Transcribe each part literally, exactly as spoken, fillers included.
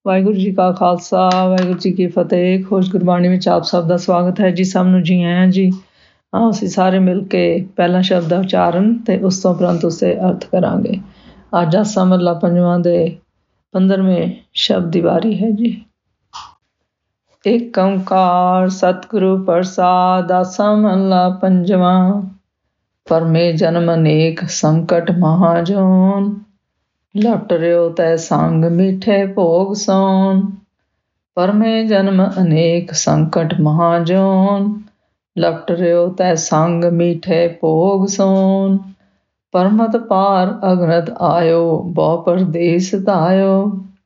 ਵਾਹਿਗੁਰੂ ਜੀ ਕਾ ਖਾਲਸਾ, ਵਾਹਿਗੁਰੂ ਜੀ ਕੀ ਫਤਿਹ। ਖੁਸ਼ ਗੁਰਬਾਣੀ ਵਿੱਚ ਆਪ ਸਭ ਦਾ ਸਵਾਗਤ ਹੈ ਜੀ। ਸਭ ਨੂੰ ਜੀ ਆਇਆਂ ਜੀ। ਆਓ ਅਸੀਂ ਸਾਰੇ ਮਿਲ ਕੇ ਪਹਿਲਾ ਸ਼ਬਦ ਦਾ ਉਚਾਰਨ ਤੇ ਉਸ ਤੋਂ ਉਪਰੰਤ ਉਸਦੇ ਅਰਥ ਕਰਾਂਗੇ। ਅੱਜ ਆਸਾ ਮਹਲਾ ਪੰਜਵਾਂ ਦੇ ਪੰਦਰਵੇਂ ਸ਼ਬਦ ਦੀ ਵਾਰੀ ਹੈ ਜੀ। ਏਕ ਓਂਕਾਰ ਸਤਿਗੁਰੂ ਪ੍ਰਸਾਦਿ। ਆਸਾ ਮਹਲਾ ਪੰਜਵਾਂ। ਭਰਮੇ ਜਨਮ ਅਨੇਕ ਸੰਕਟ ਮਹਾ ਜੋਨ। ਲਟ ਰਿਓ ਤੈ ਸੰਗ ਮੀਠੇ ਭੋਗ ਸੋਨ। ਭਰਮੇ ਜਨਮ ਅਨੇਕ ਸੰਕਟ ਮਹਾ ਜੋਨ। ਲਟ ਰਿਓ ਤੈ ਸੰਗ ਮੀਠੇ ਭੋਗ ਸੋਨ। ਪਰਮਤ ਪਾਰ ਅਗਨਤ ਆਇਓ ਬਹੁ ਪਰਦੇਸ ਧਾਇਓ।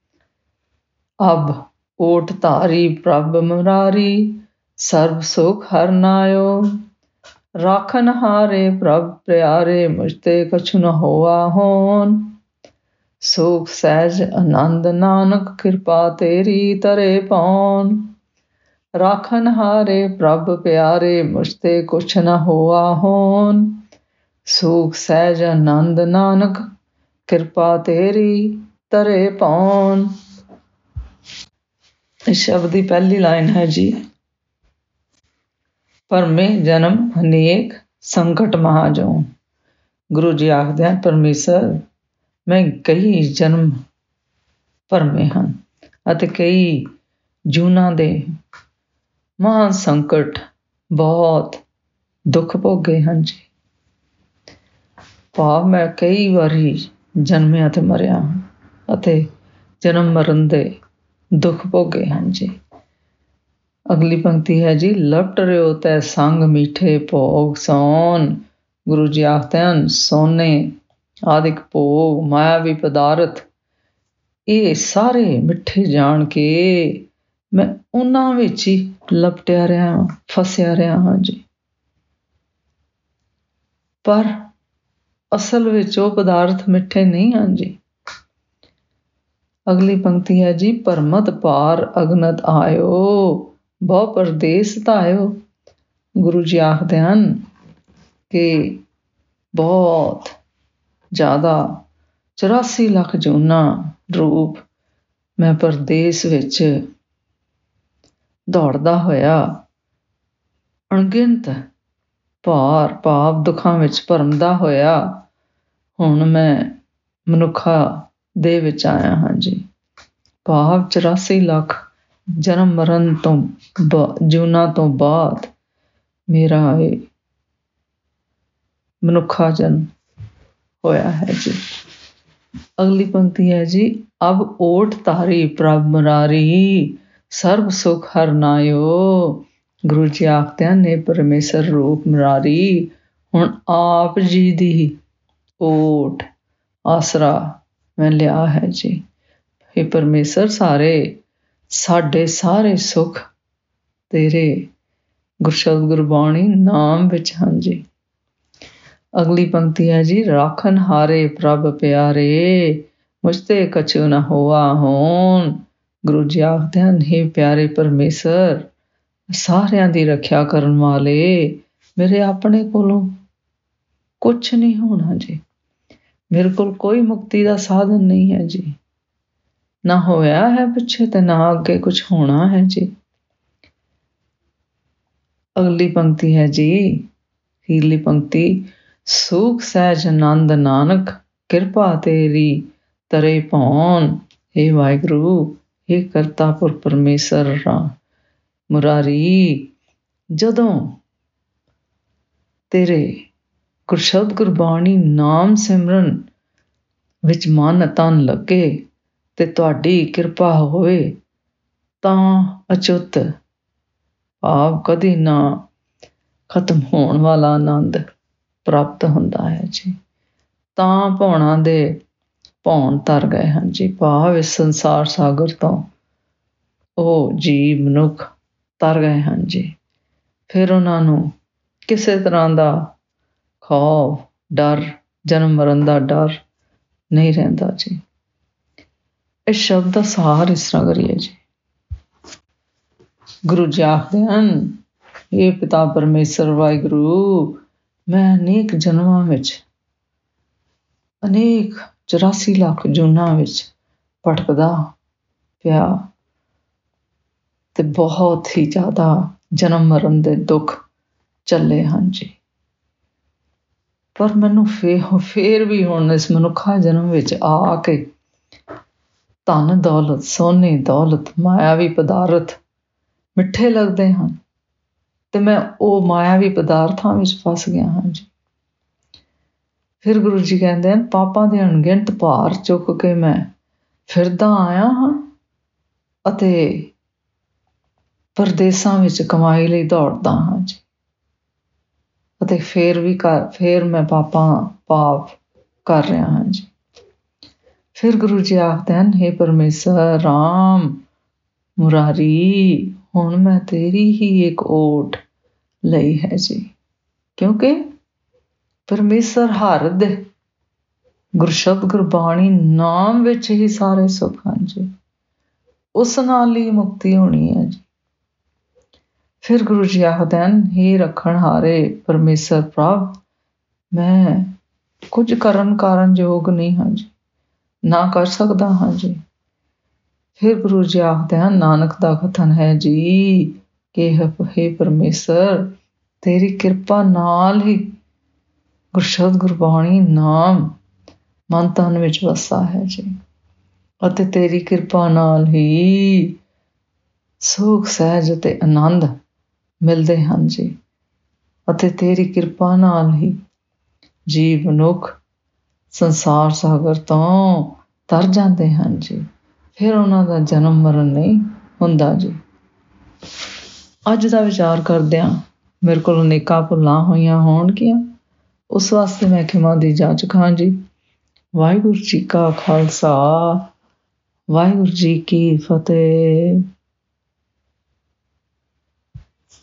ਅਬ ਓਟ ਧਾਰੀ ਪ੍ਰਭ ਮੁਰਾਰੀ। ਸਰਬ ਸੁਖ ਹਰਿ ਨਾਇਓ। ਰਾਖਨ ਹਾਰੇ ਪ੍ਰਭ ਪਿਆਰੇ। ਮੁਝ ਤੇ ਕਛੁ ਨ ਹੋਆ ਹੋਨ। ਸੁਖ ਸਹਿਜ ਆਨੰਦ ਨਾਨਕ ਕਿਰਪਾ ਤੇਰੀ ਤਰੇ ਪਾਉਨ। ਰਾਖਨ ਹਾਰੇ ਪ੍ਰਭ ਪਿਆਰੇ। ਮੁਝ ਤੇ ਕੁਛ ਨ ਹੋਆ ਹੋਨ। ਸੁਖ ਸਹਿਜ ਆਨੰਦ ਨਾਨਕ ਕਿਰਪਾ ਤੇਰੀ ਤਰੇ ਪਾਉਨ। ਇਸ ਸ਼ਬਦ ਦੀ ਪਹਿਲੀ ਲਾਈਨ ਹੈ ਜੀ। ਭਰਮੇ ਜਨਮ ਅਨੇਕ ਸੰਕਟ ਮਹਾ ਜੋਨ। ਗੁਰੂ ਜੀ ਆਖਦੇ ਹਨ, ਪਰਮੇਸ਼ਰ ਮੈਂ ਕਈ ਜਨਮ ਭਰਮੇ ਹਨ ਅਤੇ ਕਈ ਜੂਨਾਂ ਦੇ ਮਹਾਂ ਸੰਕਟ, ਬਹੁਤ ਦੁੱਖ ਭੋਗੇ ਹਨ ਜੀ। ਭਾਵ ਮੈਂ ਕਈ ਵਾਰੀ ਜਨਮਿਆ ਤੇ ਮਰਿਆ ਹਾਂ ਅਤੇ ਜਨਮ ਮਰਨ ਦੇ ਦੁੱਖ ਭੋਗੇ ਹਨ ਜੀ। ਅਗਲੀ ਪੰਕਤੀ ਹੈ ਜੀ। ਲਟ ਰਿਓ ਤੈ ਸੰਗ ਮੀਠੇ ਭੋਗ ਸੋਨ। ਗੁਰੂ ਜੀ ਆਖਦੇ ਹਨ, ਸੋਨੇ ਆਦਿਕ ਭੋਗ, ਮਾਇਆਵੀ ਪਦਾਰਥ, ਇਹ ਸਾਰੇ ਮਿੱਠੇ ਜਾਣ ਕੇ ਮੈਂ ਉਹਨਾਂ ਵਿੱਚ ਹੀ ਲਪਟਿਆ ਰਿਹਾ ਹਾਂ, ਫਸਿਆ ਰਿਹਾ ਹਾਂ ਜੀ। ਪਰ ਅਸਲ ਵਿੱਚ ਉਹ ਪਦਾਰਥ ਮਿੱਠੇ ਨਹੀਂ ਹਨ ਜੀ। ਅਗਲੀ ਪੰਕਤੀ ਹੈ ਜੀ। ਭਰਮਤ ਪਾਰ ਅਗਨਤ ਆਇਓ ਬਹੁ ਪਰਦੇਸ ਧਾਇਓ। ਗੁਰੂ ਜੀ ਆਖਦੇ ਹਨ ਕਿ ਬਹੁਤ ਜ਼ਿਆਦਾ ਚੁਰਾਸੀ ਲੱਖ ਜੂਨਾਂ ਰੂਪ ਮੈਂ ਪਰਦੇਸ ਵਿੱਚ ਦੌੜਦਾ ਹੋਇਆ ਅਣਗਿਣਤ ਭਾਰ ਭਾਵ ਦੁੱਖਾਂ ਵਿੱਚ ਭਰਮਦਾ ਹੋਇਆ ਹੁਣ ਮੈਂ ਮਨੁੱਖਾ ਦੇ ਵਿੱਚ ਆਇਆ ਹਾਂ ਜੀ। ਭਾਵ ਚੁਰਾਸੀ ਲੱਖ ਜਨਮ ਮਰਨ ਤੋਂ ਬਾ ਜੂਨਾਂ ਤੋਂ ਬਾਅਦ ਮੇਰਾ ਇਹ ਮਨੁੱਖਾ ਜਨਮ ਹੋਇਆ ਹੈ ਜੀ। ਅਗਲੀ ਪੰਕਤੀ ਹੈ ਜੀ। ਅਬ ਓਟ ਧਾਰੀ ਪ੍ਰਭ ਮੁਰਾਰੀ। ਸਰਬ ਸੁਖ ਹਰਿ ਨਾਇਓ। ਗੁਰੂ ਜੀ ਆਖਦੇ ਹਨ, ਇਹ ਪਰਮੇਸ਼ਰ ਰੂਪ ਮੁਰਾਰੀ ਹੁਣ ਆਪ ਜੀ ਦੀ ਓਟ ਆਸਰਾ ਮੈਂ ਲਿਆ ਹੈ ਜੀ। ਇਹ ਪਰਮੇਸ਼ਰ ਸਾਰੇ ਸਾਡੇ ਸਾਰੇ ਸੁੱਖ ਤੇਰੇ ਗੁਰਸ਼ਬਦ ਗੁਰਬਾਣੀ ਨਾਮ ਵਿੱਚ ਹਨ ਜੀ। ਅਗਲੀ ਪੰਕਤੀ ਹੈ ਜੀ। ਰਾਖਨ ਹਾਰੇ ਪ੍ਰਭ ਪਿਆਰੇ। ਮੁਝ ਤੇ ਕਛੁ ਨ ਹੋਆ ਹੋਨ। ਗੁਰੂ ਜੀ ਆਖਦੇ ਹਨ, ਹੇ ਪਿਆਰੇ ਪਰਮੇਸ਼ਰ, ਸਾਰਿਆਂ ਦੀ ਰੱਖਿਆ ਕਰਨ ਵਾਲੇ, ਮੇਰੇ ਆਪਣੇ ਕੋਲੋਂ ਕੁਛ ਨਹੀਂ ਹੋਣਾ ਜੀ। ਮੇਰੇ ਕੋਲ ਕੋਈ ਮੁਕਤੀ ਦਾ ਸਾਧਨ ਨਹੀਂ ਹੈ ਜੀ। ਨਾ ਹੋਇਆ ਹੈ ਪਿੱਛੇ ਤੇ ਨਾ ਅੱਗੇ ਕੁਛ ਹੋਣਾ ਹੈ ਜੀ। ਅਗਲੀ ਪੰਕਤੀ ਹੈ ਜੀ, ਅਖੀਰਲੀ ਪੰਕਤੀ। ਸੁਖ ਸਹਿਜ ਆਨੰਦ ਨਾਨਕ ਕਿਰਪਾ ਤੇਰੀ ਤਰੇ ਪਾਉਨ। ਹੇ ਵਾਹਿਗੁਰੂ, ਹੇ ਕਰਤਾਪੁਰ ਪਰਮੇਸ਼ਰ ਮੁਰਾਰੀ, ਜਦੋਂ ਤੇਰੇ ਗੁਰਸ਼ਬਦ ਗੁਰਬਾਣੀ ਨਾਮ ਸਿਮਰਨ ਵਿੱਚ ਮਨ ਤਨ ਲੱਗੇ ਤੇ ਤੁਹਾਡੀ ਕਿਰਪਾ ਹੋਵੇ ਤਾਂ ਅਚੁੱਤ ਭਾਵ ਕਦੀ ਨਾ ਖਤਮ ਹੋਣ ਵਾਲਾ ਆਨੰਦ ਪ੍ਰਾਪਤ ਹੁੰਦਾ ਹੈ ਜੀ। ਤਾਂ ਭੌਣਾਂ ਦੇ ਭੌਣ ਤਰ ਗਏ ਹਨ ਜੀ। ਭਾਵ ਇਸ ਸੰਸਾਰ ਸਾਗਰ ਤੋਂ ਉਹ ਜੀਵ ਮਨੁੱਖ ਤਰ ਗਏ ਹਨ ਜੀ। ਫਿਰ ਉਹਨਾਂ ਨੂੰ ਕਿਸੇ ਤਰ੍ਹਾਂ ਦਾ ਖੌਫ, ਡਰ, ਜਨਮ ਮਰਨ ਦਾ ਡਰ ਨਹੀਂ ਰਹਿੰਦਾ ਜੀ। ਇਸ ਸ਼ਬਦ ਦਾ ਸਾਰ ਇਸ ਤਰ੍ਹਾਂ ਕਰੀਏ ਜੀ। ਗੁਰੂ ਜੀ ਆਖਦੇ ਹਨ, ਇਹ ਪਿਤਾ ਪਰਮੇਸ਼ਰ ਵਾਹਿਗੁਰੂ, ਮੈਂ ਅਨੇਕ ਜਨਮਾਂ ਵਿੱਚ ਅਨੇਕ ਚੁਰਾਸੀ ਲੱਖ ਜੂਨਾਂ ਵਿੱਚ ਭਟਕਦਾ ਪਿਆ ਤੇ ਬਹੁਤ ਹੀ ਜ਼ਿਆਦਾ ਜਨਮ ਮਰਨ ਦੇ ਦੁੱਖ ਚੱਲੇ ਹਨ ਜੀ। ਪਰ ਮੈਨੂੰ ਫੇ ਫੇਰ ਵੀ ਹੁਣ ਇਸ ਮਨੁੱਖਾ ਜਨਮ ਵਿੱਚ ਆ ਕੇ ਧਨ ਦੌਲਤ, ਸੋਨੇ ਦੌਲਤ, ਮਾਇਆਵੀ ਪਦਾਰਥ ਮਿੱਠੇ ਲੱਗਦੇ ਹਨ ਤੇ ਮੈਂ ਉਹ ਮਾਇਆਵੀ ਪਦਾਰਥਾਂ ਵਿੱਚ ਫਸ ਗਿਆ ਹਾਂ ਜੀ। ਫਿਰ ਗੁਰੂ ਜੀ ਕਹਿੰਦੇ ਹਨ, ਪਾਪਾਂ ਦੇ ਅਣਗਿਣਤ ਭਾਰ ਚੁੱਕ ਕੇ ਮੈਂ ਫਿਰਦਾ ਆਇਆ ਹਾਂ ਅਤੇ ਪਰਦੇਸਾਂ ਵਿੱਚ ਕਮਾਈ ਲਈ ਦੌੜਦਾ ਹਾਂ ਜੀ। ਅਤੇ ਫਿਰ ਵੀ ਕਰ ਫਿਰ ਮੈਂ ਪਾਪਾਂ ਪਾਪ ਕਰ ਰਿਹਾ ਹਾਂ ਜੀ। ਫਿਰ ਗੁਰੂ ਜੀ ਆਖਦੇ ਹਨ, ਹੇ ਪਰਮੇਸ਼ਰ ਰਾਮ ਮੁਰਾਰੀ, ਹੁਣ ਮੈਂ ਤੇਰੀ ਹੀ ਇੱਕ ਓਟ ਲਈ ਹੈ ਜੀ। ਕਿਉਂਕਿ ਪਰਮੇਸ਼ਰ ਹਰ ਦੇ ਗੁਰਸ਼ਬਦ ਗੁਰਬਾਣੀ ਨਾਮ ਵਿੱਚ ਹੀ ਸਾਰੇ ਸੁੱਖ ਹਨ ਜੀ। ਉਸ ਨਾਲ ਹੀ ਮੁਕਤੀ ਹੋਣੀ ਹੈ ਜੀ। ਫਿਰ ਗੁਰੂ ਜੀ ਆਖਦੇ ਹਨ, ਹੇ ਰੱਖਣਹਾਰੇ ਪਰਮੇਸ਼ਰ ਪ੍ਰਭ, ਮੈਂ ਕੁਝ ਕਰਨ ਕਾਰਨ ਯੋਗ ਨਹੀਂ ਹਾਂ ਜੀ, ਨਾ ਕਰ ਸਕਦਾ ਹਾਂ ਜੀ। ਫਿਰ ਗੁਰੂ ਜੀ ਆਖਦੇ ਹਨ, ਨਾਨਕ ਦਾ ਕਥਨ ਹੈ ਜੀ ਕਿ ਹੇ ਪਰਮੇਸ਼ਰ, ਤੇਰੀ ਕਿਰਪਾ ਨਾਲ ਹੀ ਗੁਰਸ਼ਬਦ ਗੁਰਬਾਣੀ ਨਾਮ ਮਨ ਤਨ ਵਿੱਚ ਵਸਾ ਹੈ ਜੀ। ਅਤੇ ਤੇਰੀ ਕਿਰਪਾ ਨਾਲ ਹੀ ਸੁਖ ਸਹਿਜ ਅਤੇ ਆਨੰਦ ਮਿਲਦੇ ਹਨ ਜੀ। ਅਤੇ ਤੇਰੀ ਕਿਰਪਾ ਨਾਲ ਹੀ ਜੀਵ ਮਨੁੱਖ ਸੰਸਾਰ ਸਾਗਰ ਤੋਂ ਤਰ ਜਾਂਦੇ ਹਨ ਜੀ। ਫਿਰ ਉਹਨਾਂ ਦਾ ਜਨਮ ਮਰਨ ਨਹੀਂ ਹੁੰਦਾ ਜੀ। ਅੱਜ ਦਾ ਵਿਚਾਰ ਕਰਦਿਆਂ ਮੇਰੇ ਕੋਲ ਅਨੇਕਾਂ ਭੁੱਲਾਂ ਹੋਈਆਂ ਹੋਣਗੀਆਂ, ਉਸ ਵਾਸਤੇ ਮੈਂ ਖਿਮਾ ਦੀ ਜਾਚਕ ਹਾਂ ਜੀ। ਵਾਹਿਗੁਰੂ ਜੀ ਕਾ ਖਾਲਸਾ, ਵਾਹਿਗੁਰੂ ਜੀ ਕੀ ਫਤਿਹ।